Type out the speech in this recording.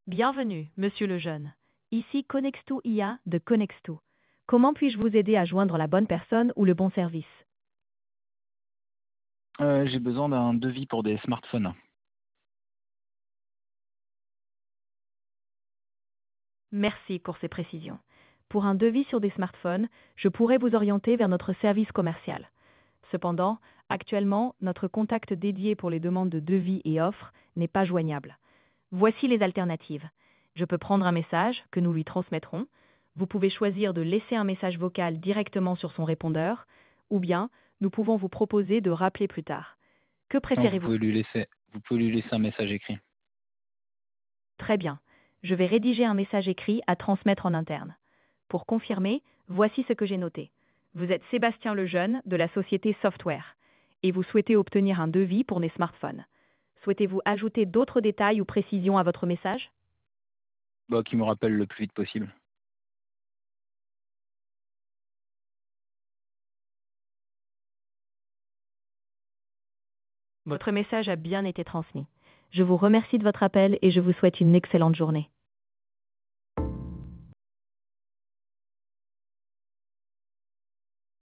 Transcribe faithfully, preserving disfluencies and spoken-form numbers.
Bienvenue, monsieur Lejeune. Ici Connexto I A de Connexto. Comment puis-je vous aider à joindre la bonne personne ou le bon service? Euh, j'ai besoin d'un devis pour des smartphones. Merci pour ces précisions. Pour un devis sur des smartphones, je pourrais vous orienter vers notre service commercial. Cependant, actuellement, notre contact dédié pour les demandes de devis et offres n'est pas joignable. Voici les alternatives. Je peux prendre un message que nous lui transmettrons. Vous pouvez choisir de laisser un message vocal directement sur son répondeur, ou bien nous pouvons vous proposer de rappeler plus tard. Que Non, vous préférez-vous? pouvez lui laisser, vous pouvez lui laisser un message écrit. Très bien. Je vais rédiger un message écrit à transmettre en interne. Pour confirmer, voici ce que j'ai noté. Vous êtes Sébastien Lejeune de la société Software et vous souhaitez obtenir un devis pour des smartphones. Souhaitez-vous ajouter d'autres détails ou précisions à votre message? Bah, qui me rappelle le plus vite possible. Votre message a bien été transmis. Je vous remercie de votre appel et je vous souhaite une excellente journée.